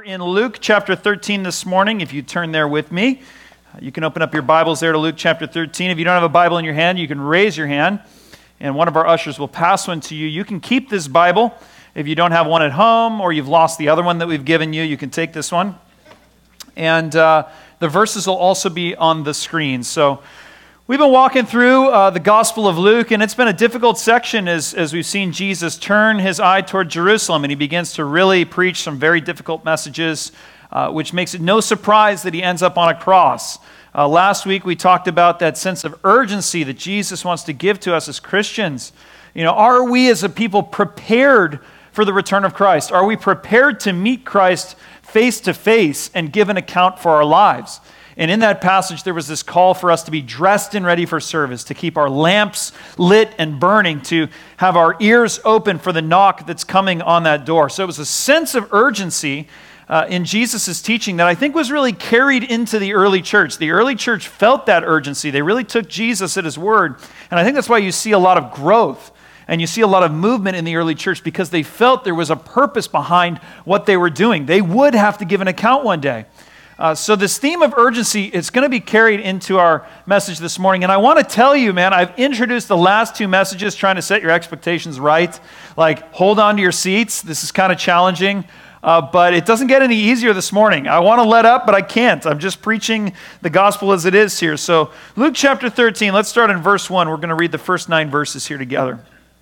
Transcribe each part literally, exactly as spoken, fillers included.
In Luke chapter thirteen this morning, if you turn there with me, you can open up your Bibles there to Luke chapter thirteen. If you don't have a Bible in your hand, you can raise your hand, and one of our ushers will pass one to you. You can keep this Bible. If you don't have one at home, or you've lost the other one that we've given you, you can take this one. And uh, the verses will also be on the screen. So we've been walking through uh, the Gospel of Luke, and it's been a difficult section as, as we've seen Jesus turn his eye toward Jerusalem, and he begins to really preach some very difficult messages, uh, which makes it no surprise that he ends up on a cross. Uh, last week we talked about that sense of urgency that Jesus wants to give to us as Christians. You know, are we as a people prepared for the return of Christ? Are we prepared to meet Christ face to face and give an account for our lives? And in that passage, there was this call for us to be dressed and ready for service, to keep our lamps lit and burning, to have our ears open for the knock that's coming on that door. So it was a sense of urgency uh, in Jesus' teaching that I think was really carried into the early church. The early church felt that urgency. They really took Jesus at his word. And I think that's why you see a lot of growth and you see a lot of movement in the early church, because they felt there was a purpose behind what they were doing. They would have to give an account one day. Uh, so this theme of urgency is going to be carried into our message this morning. And I want to tell you, man, I've introduced the last two messages trying to set your expectations right. Like, hold on to your seats. This is kind of challenging, uh, but it doesn't get any easier this morning. I want to let up, but I can't. I'm just preaching the gospel as it is here. So Luke chapter thirteen, let's start in verse one. We're going to read the first nine verses here together.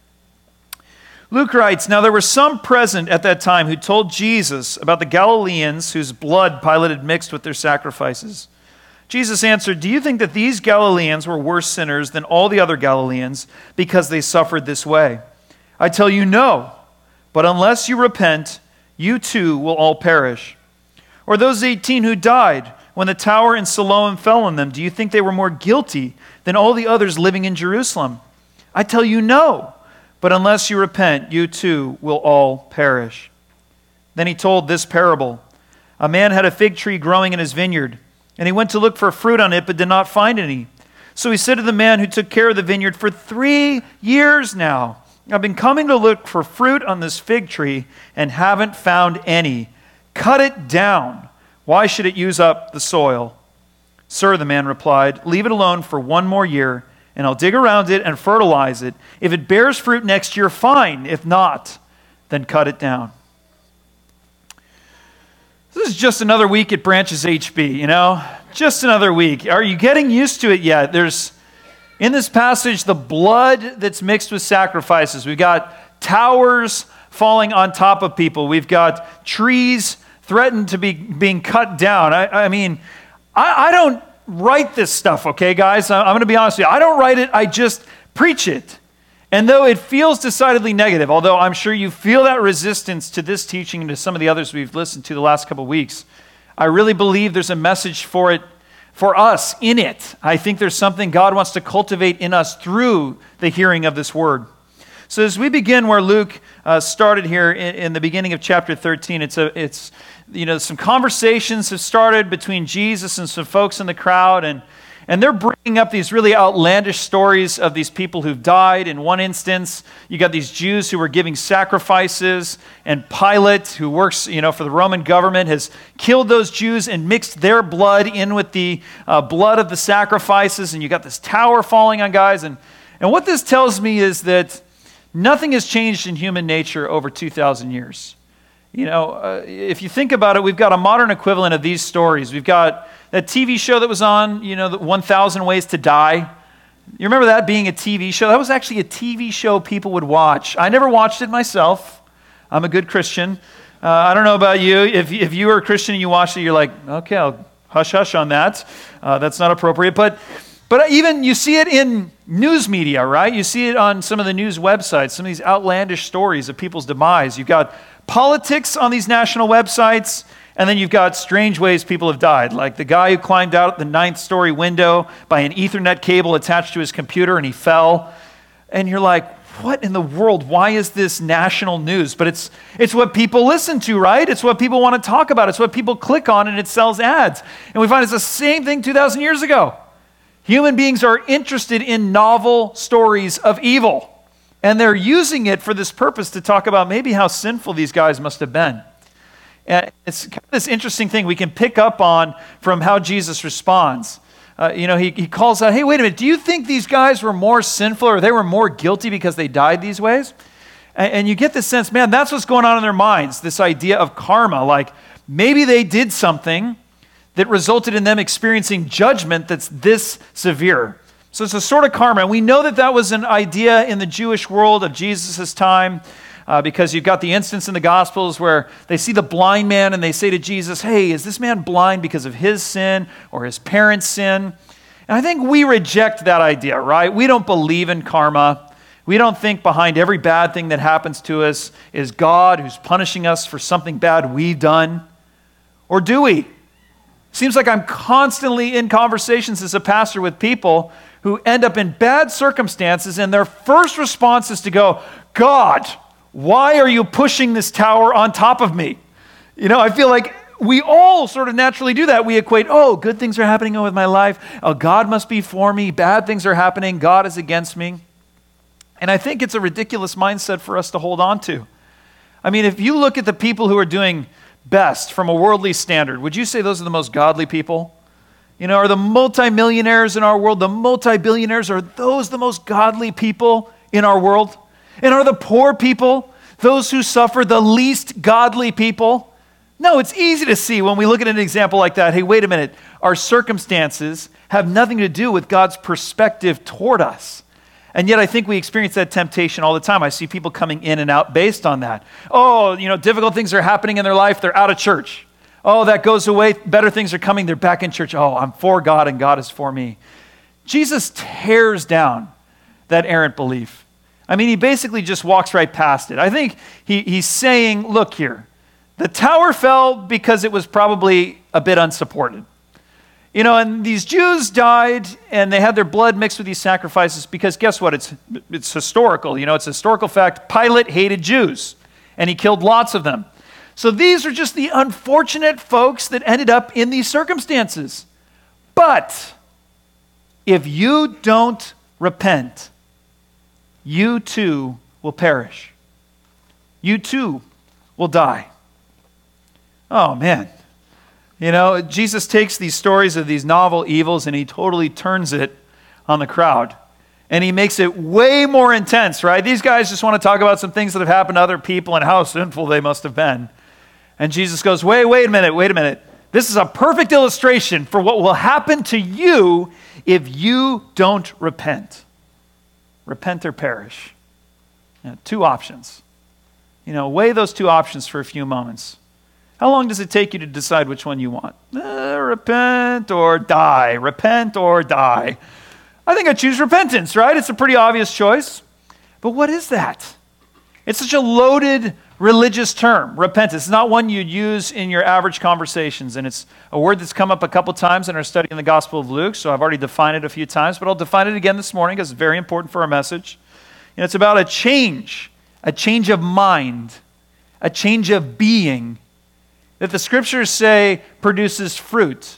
Luke writes, "Now there were some present at that time who told Jesus about the Galileans whose blood Pilate had mixed with their sacrifices. Jesus answered, 'Do you think that these Galileans were worse sinners than all the other Galileans because they suffered this way? I tell you, no. But unless you repent, you too will all perish. Or those eighteen who died when the tower in Siloam fell on them, do you think they were more guilty than all the others living in Jerusalem? I tell you, no. But unless you repent, you too will all perish.' Then he told this parable. A man had a fig tree growing in his vineyard, and he went to look for fruit on it, but did not find any. So he said to the man who took care of the vineyard, 'For three years now, I've been coming to look for fruit on this fig tree and haven't found any. Cut it down. Why should it use up the soil?' 'Sir,' the man replied, 'leave it alone for one more year, and I'll dig around it and fertilize it. If it bears fruit next year, fine. If not, then cut it down.'" This is just another week at Branches H B, you know? Just another week. Are you getting used to it yet? There's, in this passage, the blood that's mixed with sacrifices. We've got towers falling on top of people. We've got trees threatened to be being cut down. I, I mean, I, I don't write this stuff, okay, guys? I'm going to be honest with you. I don't write it, I just preach it. And though it feels decidedly negative, although I'm sure you feel that resistance to this teaching and to some of the others we've listened to the last couple of weeks, I really believe there's a message for it, for us in it. I think there's something God wants to cultivate in us through the hearing of this word. So as we begin where Luke uh, started here in, in the beginning of chapter thirteen, it's a, it's, you know, some conversations have started between Jesus and some folks in the crowd, and and they're bringing up these really outlandish stories of these people who've died. In one instance, you got these Jews who were giving sacrifices, and Pilate, who works, you know, for the Roman government, has killed those Jews and mixed their blood in with the uh, blood of the sacrifices, and you got this tower falling on guys, and and what this tells me is that nothing has changed in human nature over two thousand years. You know, uh, if you think about it, we've got a modern equivalent of these stories. We've got that T V show that was on, you know, the one thousand Ways to Die. You remember that being a T V show? That was actually a T V show people would watch. I never watched it myself. I'm a good Christian. Uh, I don't know about you. If, if you were a Christian and you watched it, you're like, okay, I'll hush hush on that. Uh, that's not appropriate. But But even you see it in news media, right? You see it on some of the news websites, some of these outlandish stories of people's demise. You've got politics on these national websites, and then you've got strange ways people have died, like the guy who climbed out the ninth story window by an Ethernet cable attached to his computer and he fell. And you're like, what in the world? Why is this national news? But it's it's what people listen to, right? It's what people want to talk about. It's what people click on, and it sells ads. And we find it's the same thing two thousand years ago. Human beings are interested in novel stories of evil, and they're using it for this purpose to talk about maybe how sinful these guys must have been. And it's kind of this interesting thing we can pick up on from how Jesus responds. Uh, you know, he, he calls out, hey, wait a minute, do you think these guys were more sinful or they were more guilty because they died these ways? And, and you get the sense, man, that's what's going on in their minds, this idea of karma. Like, maybe they did something that resulted in them experiencing judgment that's this severe. So it's a sort of karma. And we know that that was an idea in the Jewish world of Jesus' time, uh, because you've got the instance in the Gospels where they see the blind man and they say to Jesus, hey, is this man blind because of his sin or his parents' sin? And I think we reject that idea, right? We don't believe in karma. We don't think behind every bad thing that happens to us is God who's punishing us for something bad we've done. Or do we? Seems like I'm constantly in conversations as a pastor with people who end up in bad circumstances, and their first response is to go, God, why are you pushing this tower on top of me? You know, I feel like we all sort of naturally do that. We equate, oh, good things are happening with my life. Oh, God must be for me. Bad things are happening. God is against me. And I think it's a ridiculous mindset for us to hold on to. I mean, if you look at the people who are doing best from a worldly standard, would you say those are the most godly people? You know, are the multimillionaires in our world, the multi-billionaires, are those the most godly people in our world? And are the poor people, those who suffer, the least godly people? No, it's easy to see when we look at an example like that, hey, wait a minute, our circumstances have nothing to do with God's perspective toward us. And yet I think we experience that temptation all the time. I see people coming in and out based on that. Oh, you know, difficult things are happening in their life, they're out of church. Oh, that goes away, better things are coming, they're back in church. Oh, I'm for God and God is for me. Jesus tears down that errant belief. I mean, he basically just walks right past it. I think he, he's saying, look here, the tower fell because it was probably a bit unsupported. You know, and these Jews died and they had their blood mixed with these sacrifices because guess what? It's, it's historical. You know, it's a historical fact. Pilate hated Jews and he killed lots of them. So these are just the unfortunate folks that ended up in these circumstances. But if you don't repent, you too will perish. You too will die. Oh, man. You know, Jesus takes these stories of these novel evils and he totally turns it on the crowd. And he makes it way more intense, right? These guys just want to talk about some things that have happened to other people and how sinful they must have been. And Jesus goes, wait, wait a minute, wait a minute. This is a perfect illustration for what will happen to you if you don't repent. Repent or perish. You know, two options. You know, weigh those two options for a few moments. How long does it take you to decide which one you want? Uh, repent or die. Repent or die. I think I choose repentance, right? It's a pretty obvious choice. But what is that? It's such a loaded religious term, repentance. It's not one you'd use in your average conversations, and it's a word that's come up a couple times in our study in the Gospel of Luke, so I've already defined it a few times, but I'll define it again this morning because it's very important for our message. And it's about a change, a change of mind, a change of being that the scriptures say produces fruit.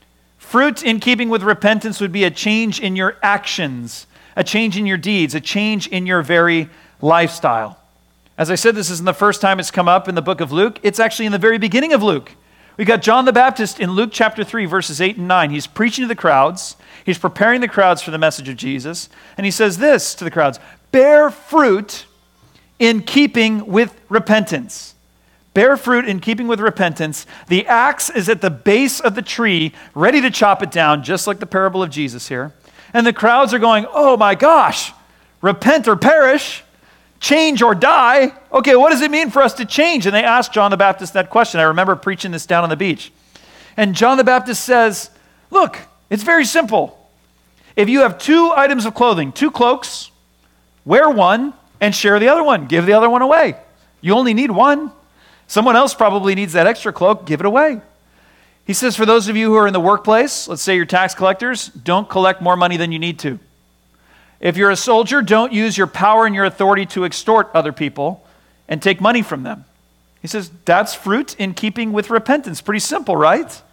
Fruit in keeping with repentance would be a change in your actions, a change in your deeds, a change in your very lifestyle. As I said, this isn't the first time it's come up in the book of Luke. It's actually in the very beginning of Luke. We got John the Baptist in Luke chapter three, verses eight and nine. He's preaching to the crowds. He's preparing the crowds for the message of Jesus. And he says this to the crowds, bear fruit in keeping with repentance. Bear fruit in keeping with repentance. The axe is at the base of the tree, ready to chop it down, just like the parable of Jesus here. And the crowds are going, oh my gosh, repent or perish, change or die. Okay, what does it mean for us to change? And they asked John the Baptist that question. I remember preaching this down on the beach. And John the Baptist says, look, it's very simple. If you have two items of clothing, two cloaks, wear one and share the other one. Give the other one away. You only need one. Someone else probably needs that extra cloak. Give it away. He says, for those of you who are in the workplace, let's say you're tax collectors, don't collect more money than you need to. If you're a soldier, don't use your power and your authority to extort other people and take money from them. He says, that's fruit in keeping with repentance. Pretty simple, right?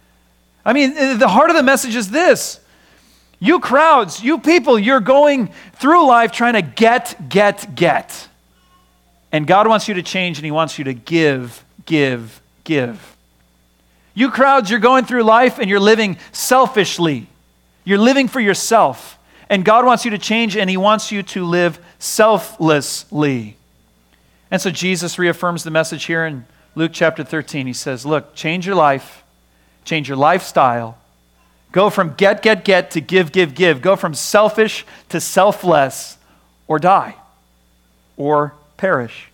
I mean, the heart of the message is this. You crowds, you people, you're going through life trying to get, get, get. And God wants you to change, and he wants you to give, give, give. You crowds, you're going through life and you're living selfishly. You're living for yourself. And God wants you to change, and he wants you to live selflessly. And so Jesus reaffirms the message here in Luke chapter thirteen. He says, look, change your life, change your lifestyle. Go from get, get, get to give, give, give. Go from selfish to selfless, or die, or perish.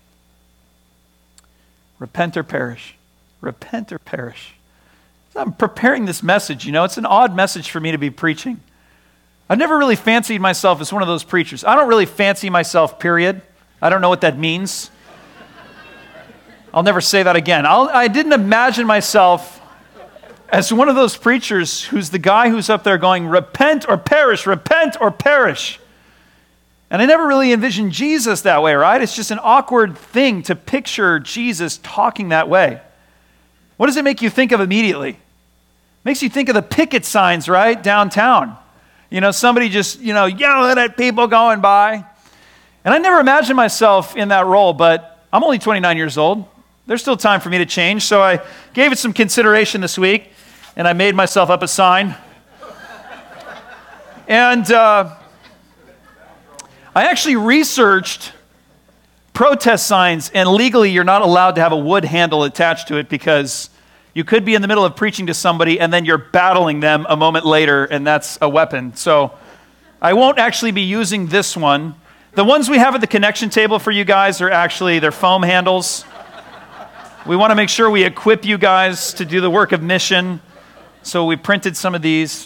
Repent or perish. Repent or perish. I'm preparing this message, you know, it's an odd message for me to be preaching. I've never really fancied myself as one of those preachers. I don't really fancy myself, period. I don't know what that means. I'll never say that again. I'll, I didn't imagine myself as one of those preachers who's the guy who's up there going, repent or perish, repent or perish. And I never really envisioned Jesus that way, right? It's just an awkward thing to picture Jesus talking that way. What does it make you think of immediately? It makes you think of the picket signs, right, downtown. You know, somebody just, you know, yelling at people going by. And I never imagined myself in that role, but I'm only twenty-nine years old. There's still time for me to change, so I gave it some consideration this week, and I made myself up a sign. And uh, I actually researched protest signs, and legally you're not allowed to have a wood handle attached to it because you could be in the middle of preaching to somebody and then you're battling them a moment later, and that's a weapon. So I won't actually be using this one. The ones we have at the connection table for you guys are actually, they're foam handles. We want to make sure we equip you guys to do the work of mission, so we printed some of these.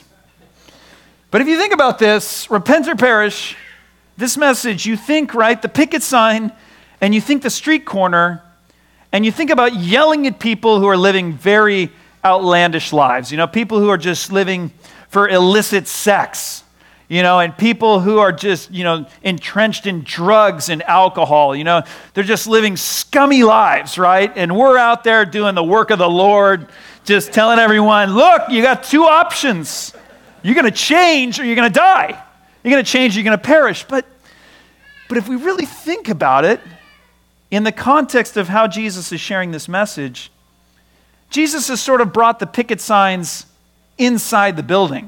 But if you think about this, repent or perish, this message, you think, right, the picket sign, and you think the street corner, and you think about yelling at people who are living very outlandish lives. You know, people who are just living for illicit sex, you know, and people who are just, you know, entrenched in drugs and alcohol. You know, they're just living scummy lives, right? And we're out there doing the work of the Lord, just telling everyone, look, you got two options. You're going to change or you're going to die. You're going to change or you're going to perish. But, but if we really think about it, in the context of how Jesus is sharing this message, Jesus has sort of brought the picket signs inside the building.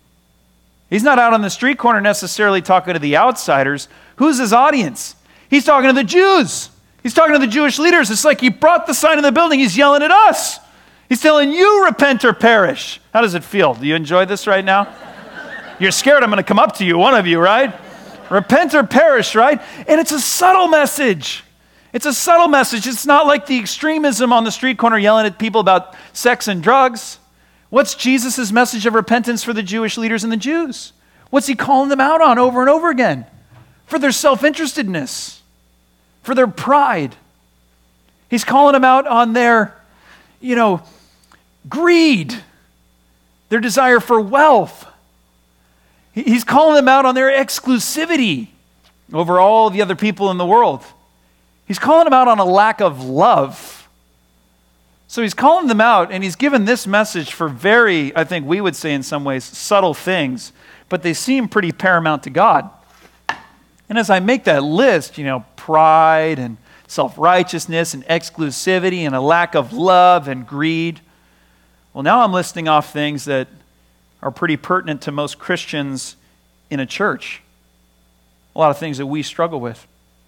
He's not out on the street corner necessarily talking to the outsiders. Who's his audience? He's talking to the Jews. He's talking to the Jewish leaders. It's like he brought the sign in the building. He's yelling at us. He's telling you, repent or perish. How does it feel? Do you enjoy this right now? You're scared I'm going to come up to you, one of you, right? Repent or perish, right? And it's a subtle message. It's a subtle message. It's not like the extremism on the street corner yelling at people about sex and drugs. What's Jesus' message of repentance for the Jewish leaders and the Jews? What's he calling them out on over and over again? For their self-interestedness, for their pride. He's calling them out on their, you know, greed, their desire for wealth. He's calling them out on their exclusivity over all the other people in the world. He's calling them out on a lack of love. So he's calling them out, and he's given this message for very, I think we would say in some ways, subtle things, but they seem pretty paramount to God. And as I make that list, you know, pride and self-righteousness and exclusivity and a lack of love and greed, well, now I'm listing off things that are pretty pertinent to most Christians in a church. A lot of things that we struggle with.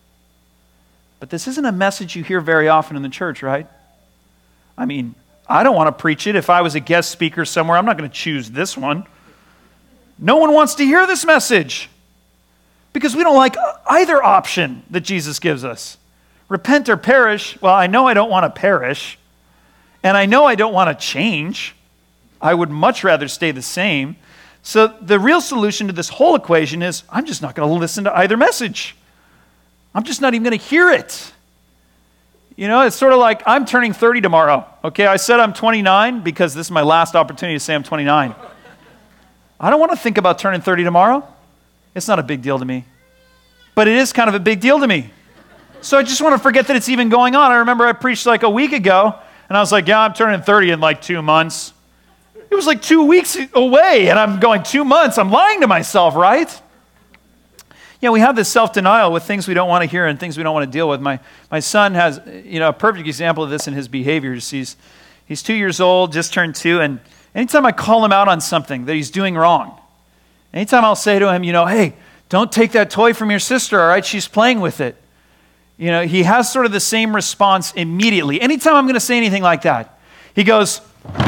But this isn't a message you hear very often in the church, right? I mean, I don't want to preach it. If I was a guest speaker somewhere, I'm not going to choose this one. No one wants to hear this message because we don't like either option that Jesus gives us. Repent or perish. Well, I know I don't want to perish, and I know I don't want to change. I would much rather stay the same. So the real solution to this whole equation is I'm just not going to listen to either message. I'm just not even going to hear it. You know, it's sort of like I'm turning thirty tomorrow. Okay, I said I'm twenty-nine because this is my last opportunity to say I'm twenty-nine. I don't want to think about turning thirty tomorrow. It's not a big deal to me. But it is kind of a big deal to me. So I just want to forget that it's even going on. I remember I preached like a week ago, and I was like, yeah, I'm turning thirty in like two months. It was like two weeks away, and I'm going, two months? I'm lying to myself, right? you know, we have this self-denial with things we don't want to hear and things we don't want to deal with. My my son has, you know, a perfect example of this in his behaviors. He's he's two years old, just turned two, and anytime I call him out on something that he's doing wrong, anytime I'll say to him, you know, hey, don't take that toy from your sister, all right? She's playing with it. You know, he has sort of the same response immediately. Anytime I'm going to say anything like that, he goes,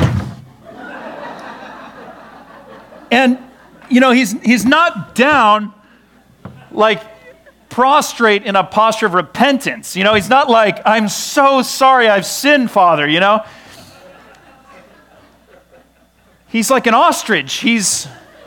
and, you know, he's he's not down like prostrate in a posture of repentance. You know, he's not like, I'm so sorry I've sinned, Father, you know? He's like an ostrich. He's,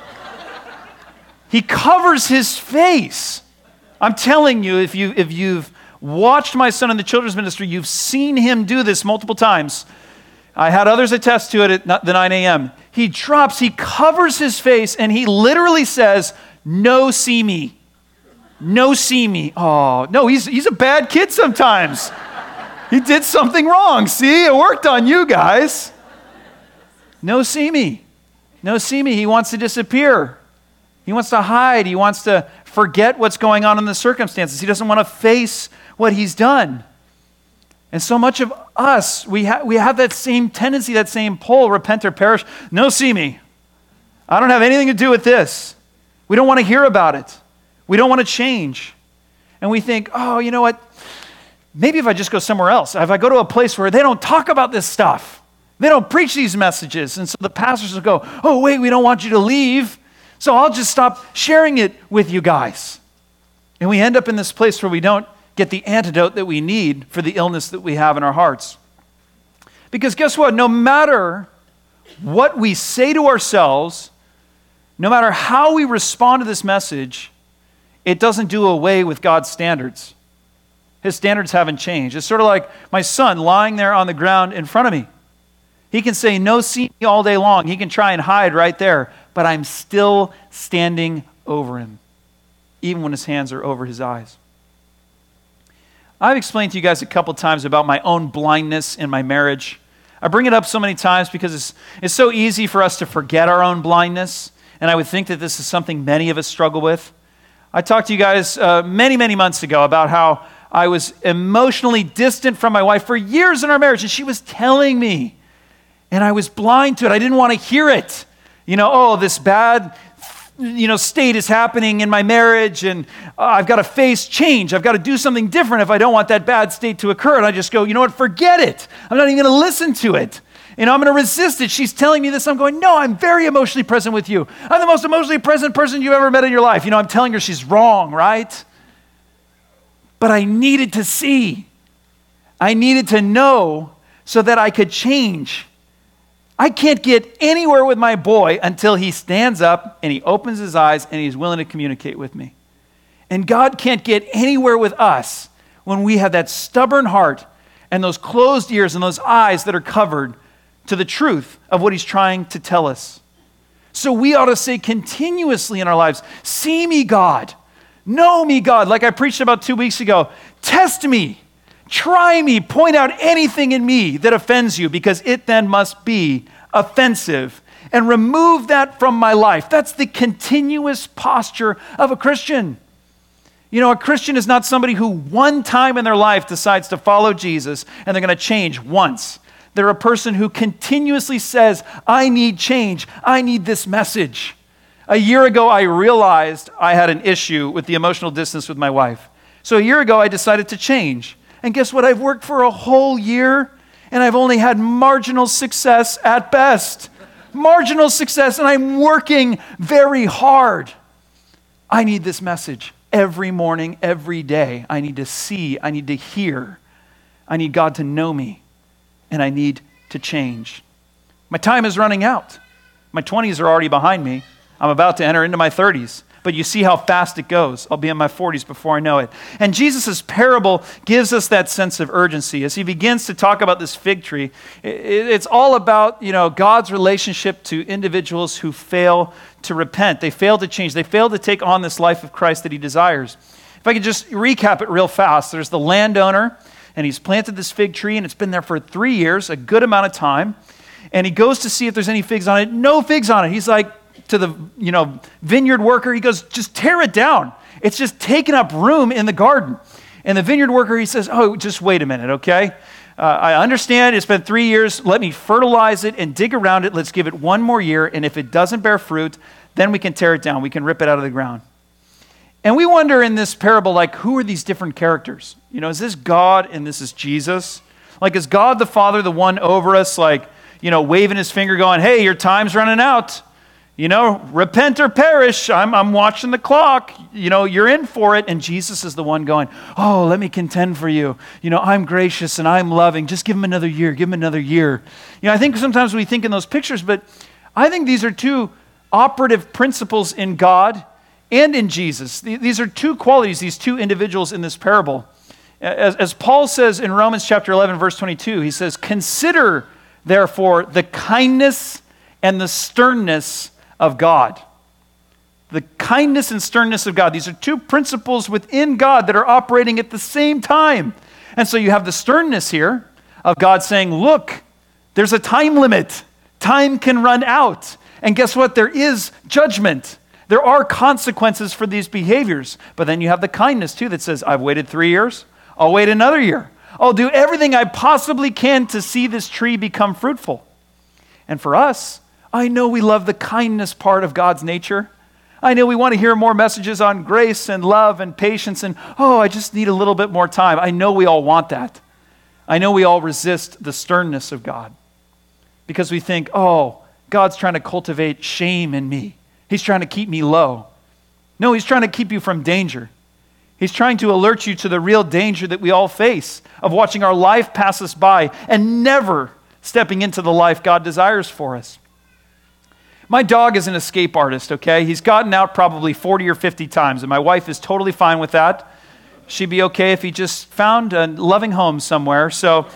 he covers his face. I'm telling you, if you, if you've watched my son in the children's ministry, you've seen him do this multiple times. I had others attest to it at the nine a.m. He drops, he covers his face, and he literally says, no, see me. No, see me. Oh, no, he's he's a bad kid sometimes. He did something wrong. See, it worked on you guys. No, see me. No, see me. He wants to disappear. He wants to hide. He wants to forget what's going on in the circumstances. He doesn't want to face what he's done. And so much of us, we, ha- we have that same tendency, that same pull, repent or perish. No, see me. I don't have anything to do with this. We don't want to hear about it. We don't want to change. And we think, oh, you know what? Maybe if I just go somewhere else, if I go to a place where they don't talk about this stuff, they don't preach these messages. And so the pastors will go, oh, wait, we don't want you to leave. So I'll just stop sharing it with you guys. And we end up in this place where we don't get the antidote that we need for the illness that we have in our hearts. Because guess what? No matter what we say to ourselves, no matter how we respond to this message, it doesn't do away with God's standards. His standards haven't changed. It's sort of like my son lying there on the ground in front of me. He can say, no, see me all day long. He can try and hide right there, but I'm still standing over him, even when his hands are over his eyes. I've explained to you guys a couple times about my own blindness in my marriage. I bring it up so many times because it's, it's so easy for us to forget our own blindness, and I would think that this is something many of us struggle with. I talked to you guys uh, many, many months ago about how I was emotionally distant from my wife for years in our marriage, and she was telling me, and I was blind to it. I didn't want to hear it. You know, oh, this bad, you know, state is happening in my marriage, and uh, I've got to face change. I've got to do something different if I don't want that bad state to occur. And I just go, you know what, forget it. I'm not even going to listen to it. You know, I'm going to resist it. She's telling me this. I'm going, no, I'm very emotionally present with you. I'm the most emotionally present person you've ever met in your life. You know, I'm telling her she's wrong, right? But I needed to see. I needed to know so that I could change. I can't get anywhere with my boy until he stands up and he opens his eyes and he's willing to communicate with me. And God can't get anywhere with us when we have that stubborn heart and those closed ears and those eyes that are covered to the truth of what he's trying to tell us. So we ought to say continuously in our lives, see me, God. Know me, God. Like I preached about two weeks ago, test me. Try me. Point out anything in me that offends you, because it then must be offensive. And remove that from my life. That's the continuous posture of a Christian. You know, a Christian is not somebody who one time in their life decides to follow Jesus and they're going to change once. They're a person who continuously says, I need change. I need this message. A year ago, I realized I had an issue with the emotional distance with my wife. So a year ago, I decided to change. And guess what? I've worked for a whole year, and I've only had marginal success at best. Marginal success, and I'm working very hard. I need this message every morning, every day. I need to see, I need to hear. I need God to know me, and I need to change. My time is running out. My twenties are already behind me. I'm about to enter into my thirties. But you see how fast it goes. I'll be in my forties before I know it. And Jesus' parable gives us that sense of urgency. As he begins to talk about this fig tree, it's all about, you know, God's relationship to individuals who fail to repent. They fail to change. They fail to take on this life of Christ that he desires. If I could just recap it real fast. There's the landowner, and he's planted this fig tree, and it's been there for three years, a good amount of time. And he goes to see if there's any figs on it. No figs on it. He's like, to the, you know, vineyard worker, he goes, just tear it down. It's just taken up room in the garden. And the vineyard worker, he says, oh, just wait a minute, okay? Uh, I understand it's been three years. Let me fertilize it and dig around it. Let's give it one more year. And if it doesn't bear fruit, then we can tear it down. We can rip it out of the ground. And we wonder in this parable, like, who are these different characters? You know, is this God and this is Jesus? Like, is God the Father the one over us, like, you know, waving his finger going, hey, your time's running out. You know, repent or perish. I'm, I'm watching the clock. You know, you're in for it. And Jesus is the one going, oh, let me contend for you. You know, I'm gracious and I'm loving. Just give him another year. Give him another year. You know, I think sometimes we think in those pictures, but I think these are two operative principles in God and in Jesus. These are two qualities, these two individuals in this parable. As, as Paul says in Romans chapter eleven, verse twenty-two, he says, consider, therefore, the kindness and the sternness of God. The kindness and sternness of God. These are two principles within God that are operating at the same time. And so you have the sternness here of God saying, look, there's a time limit. Time can run out. And guess what? There is judgment. There are consequences for these behaviors. But then you have the kindness too that says, I've waited three years. I'll wait another year. I'll do everything I possibly can to see this tree become fruitful. And for us, I know we love the kindness part of God's nature. I know we want to hear more messages on grace and love and patience and, oh, I just need a little bit more time. I know we all want that. I know we all resist the sternness of God because we think, oh, God's trying to cultivate shame in me. He's trying to keep me low. No, he's trying to keep you from danger. He's trying to alert you to the real danger that we all face of watching our life pass us by and never stepping into the life God desires for us. My dog is an escape artist, okay? He's gotten out probably forty or fifty times, and my wife is totally fine with that. She'd be okay if he just found a loving home somewhere. So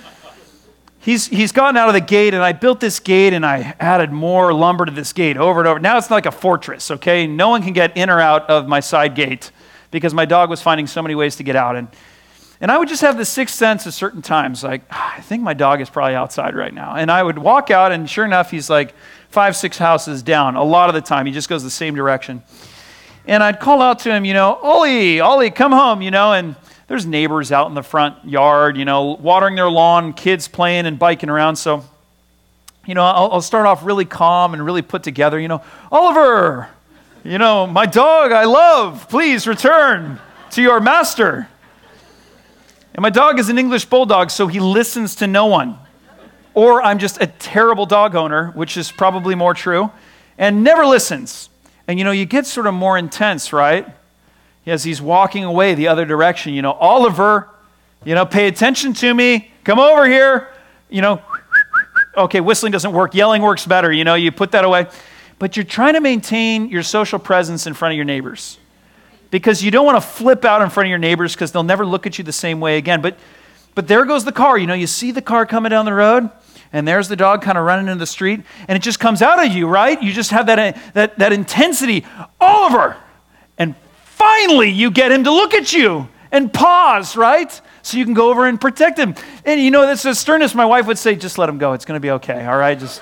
he's he's gotten out of the gate, and I built this gate, and I added more lumber to this gate over and over. Now it's like a fortress, okay? No one can get in or out of my side gate because my dog was finding so many ways to get out. And, and I would just have this sixth sense at certain times, like, ah, I think my dog is probably outside right now. And I would walk out, and sure enough, he's like five, six houses down. A lot of the time, he just goes the same direction. And I'd call out to him, you know, Ollie, Ollie, come home, you know, and there's neighbors out in the front yard, you know, watering their lawn, kids playing and biking around. So, you know, I'll, I'll start off really calm and really put together, you know, Oliver, you know, my dog I love, please return to your master. And my dog is an English bulldog, so he listens to no one. Or I'm just a terrible dog owner, which is probably more true, and never listens. And, you know, you get sort of more intense, right? As he's walking away the other direction, you know, Oliver, you know, pay attention to me. Come over here. You know, okay, whistling doesn't work. Yelling works better. You know, you put that away. But you're trying to maintain your social presence in front of your neighbors because you don't want to flip out in front of your neighbors because they'll never look at you the same way again. But, but there goes the car. You know, you see the car coming down the road. And there's the dog kind of running into the street, and it just comes out of you, right? You just have that, that, that intensity, Oliver! And finally, you get him to look at you and pause, right? So you can go over and protect him. And you know, that's a sternness. My wife would say, just let him go. It's going to be okay, all right? Just.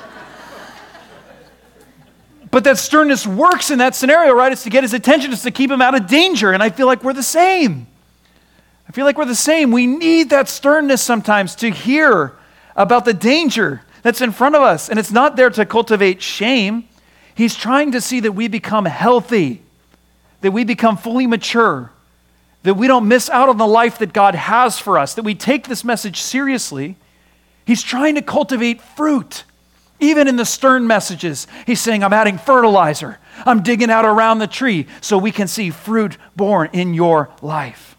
But that sternness works in that scenario, right? It's to get his attention. It's to keep him out of danger. And I feel like we're the same. I feel like we're the same. We need that sternness sometimes to hear about the danger that's in front of us. And it's not there to cultivate shame. He's trying to see that we become healthy, that we become fully mature, that we don't miss out on the life that God has for us, that we take this message seriously. He's trying to cultivate fruit, even in the stern messages. He's saying, I'm adding fertilizer. I'm digging out around the tree so we can see fruit born in your life.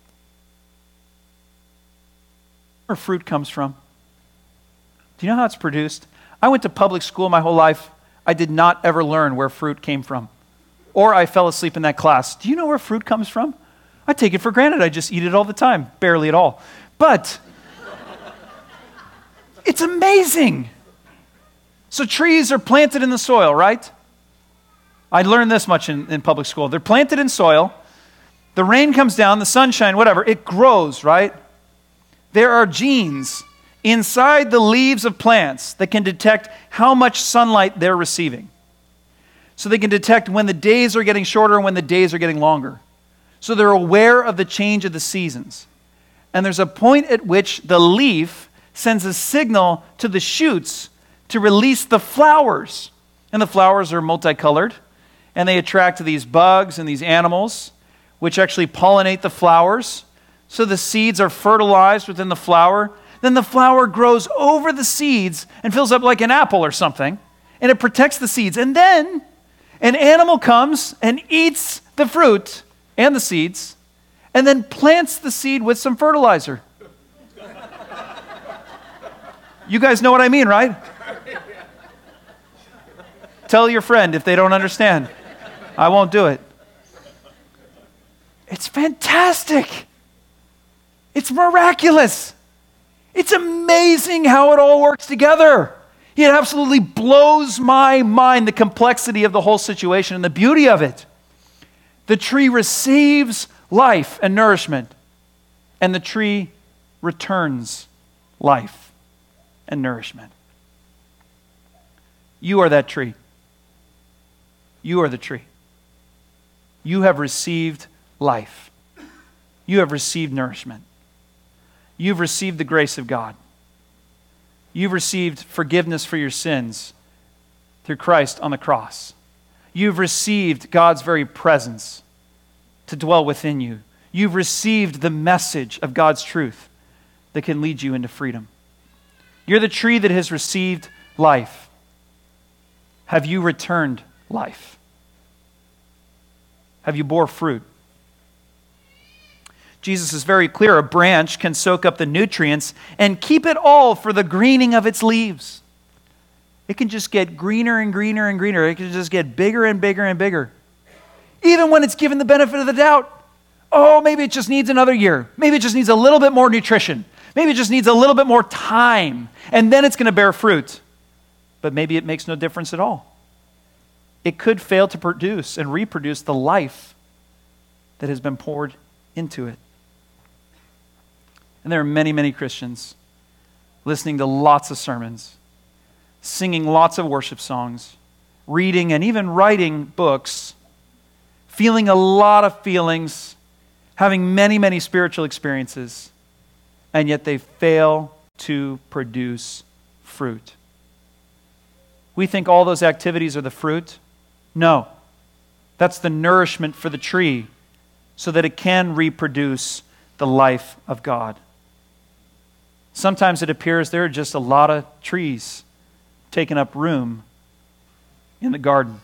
Where fruit comes from. Do you know how it's produced? I went to public school my whole life. I did not ever learn where fruit came from. Or I fell asleep in that class. Do you know where fruit comes from? I take it for granted. I just eat it all the time. Barely at all. But it's amazing. So trees are planted in the soil, right? I learned this much in, in public school. They're planted in soil. The rain comes down, the sunshine, whatever. It grows, right? There are genes inside the leaves of plants that can detect how much sunlight they're receiving. So they can detect when the days are getting shorter and when the days are getting longer. So they're aware of the change of the seasons. And there's a point at which the leaf sends a signal to the shoots to release the flowers. And the flowers are multicolored, and they attract these bugs and these animals, which actually pollinate the flowers. So the seeds are fertilized within the flower. Then the flower grows over the seeds and fills up like an apple or something, and it protects the seeds. And then an animal comes and eats the fruit and the seeds, and then plants the seed with some fertilizer. You guys know what I mean, right? Tell your friend if they don't understand. I won't do it. It's fantastic. It's miraculous. It's amazing how it all works together. It absolutely blows my mind, the complexity of the whole situation and the beauty of it. The tree receives life and nourishment, and the tree returns life and nourishment. You are that tree. You are the tree. You have received life. You have received nourishment. You've received the grace of God. You've received forgiveness for your sins through Christ on the cross. You've received God's very presence to dwell within you. You've received the message of God's truth that can lead you into freedom. You're the tree that has received life. Have you returned life? Have you bore fruit? Jesus is very clear. A branch can soak up the nutrients and keep it all for the greening of its leaves. It can just get greener and greener and greener. It can just get bigger and bigger and bigger. Even when it's given the benefit of the doubt. Oh, maybe it just needs another year. Maybe it just needs a little bit more nutrition. Maybe it just needs a little bit more time. And then it's going to bear fruit. But maybe it makes no difference at all. It could fail to produce and reproduce the life that has been poured into it. And there are many, many Christians listening to lots of sermons, singing lots of worship songs, reading and even writing books, feeling a lot of feelings, having many, many spiritual experiences, and yet they fail to produce fruit. We think all those activities are the fruit. No, that's the nourishment for the tree so that it can reproduce the life of God. Sometimes it appears there are just a lot of trees taking up room in the garden.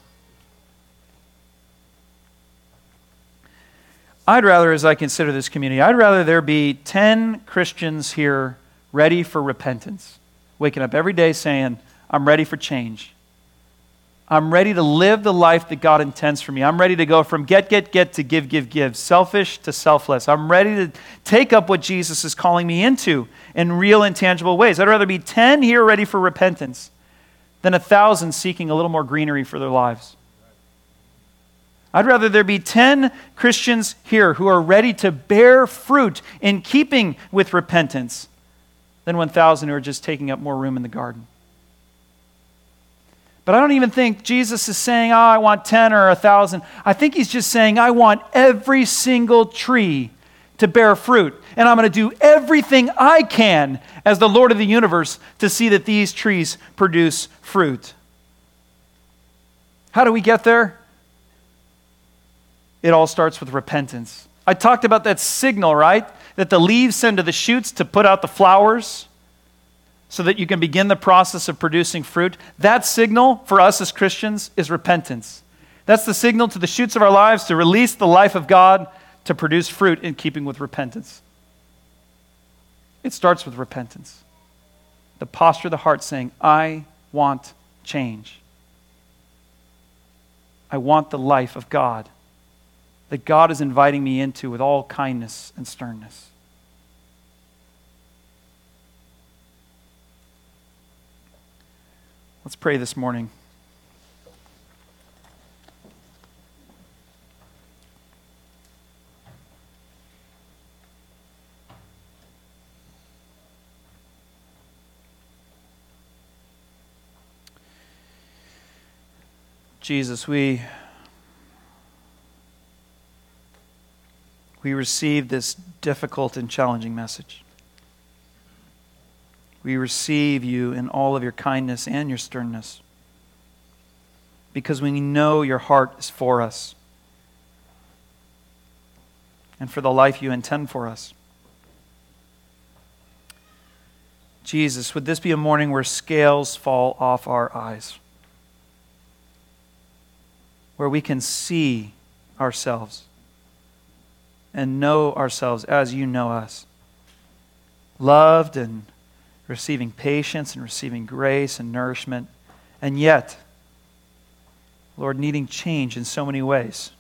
I'd rather, as I consider this community, I'd rather there be ten Christians here ready for repentance, waking up every day saying, I'm ready for change. I'm ready to live the life that God intends for me. I'm ready to go from get, get, get to give, give, give, selfish to selfless. I'm ready to take up what Jesus is calling me into in real and tangible ways. I'd rather be ten here ready for repentance than a thousand seeking a little more greenery for their lives. I'd rather there be ten Christians here who are ready to bear fruit in keeping with repentance than one thousand who are just taking up more room in the garden. But I don't even think Jesus is saying, oh, I want ten or a thousand. I think he's just saying, I want every single tree to bear fruit. And I'm going to do everything I can as the Lord of the universe to see that these trees produce fruit. How do we get there? It all starts with repentance. I talked about that signal, right? That the leaves send to the shoots to put out the flowers so that you can begin the process of producing fruit. That signal for us as Christians is repentance. That's the signal to the shoots of our lives to release the life of God to produce fruit in keeping with repentance. It starts with repentance. The posture of the heart saying, I want change. I want the life of God that God is inviting me into with all kindness and sternness. Let's pray this morning. Jesus, we we receive this difficult and challenging message. We receive you in all of your kindness and your sternness, because we know your heart is for us and for the life you intend for us. Jesus, would this be a morning where scales fall off our eyes, where we can see ourselves and know ourselves as you know us, loved and receiving patience and receiving grace and nourishment, and yet, Lord, needing change in so many ways.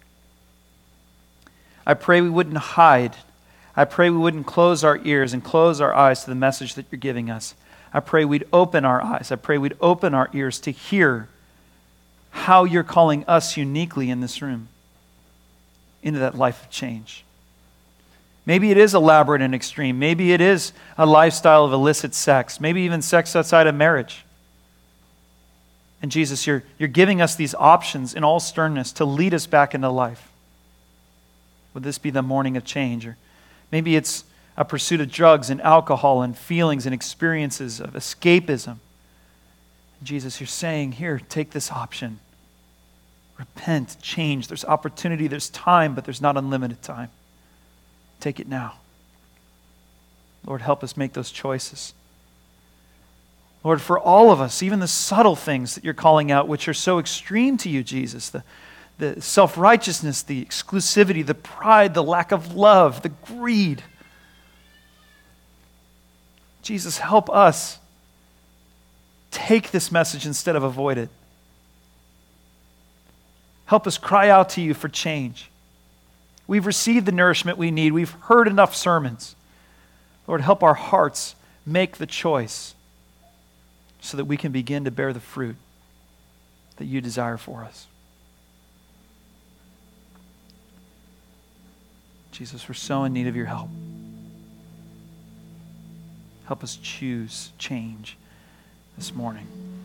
I pray we wouldn't hide. I pray we wouldn't close our ears and close our eyes to the message that you're giving us. I pray we'd open our eyes. I pray we'd open our ears to hear how you're calling us uniquely in this room into that life of change. Maybe it is elaborate and extreme. Maybe it is a lifestyle of illicit sex. Maybe even sex outside of marriage. And Jesus, you're, you're giving us these options in all sternness to lead us back into life. Would this be the morning of change? Or maybe it's a pursuit of drugs and alcohol and feelings and experiences of escapism. Jesus, you're saying, here, take this option. Repent, change. There's opportunity, there's time, but there's not unlimited time. Take it now. Lord, help us make those choices. Lord, for all of us, even the subtle things that you're calling out, which are so extreme to you, Jesus, the, the self-righteousness, the exclusivity, the pride, the lack of love, the greed. Jesus, help us take this message instead of avoid it. Help us cry out to you for change. We've received the nourishment we need. We've heard enough sermons. Lord, help our hearts make the choice so that we can begin to bear the fruit that you desire for us. Jesus, we're so in need of your help. Help us choose change this morning.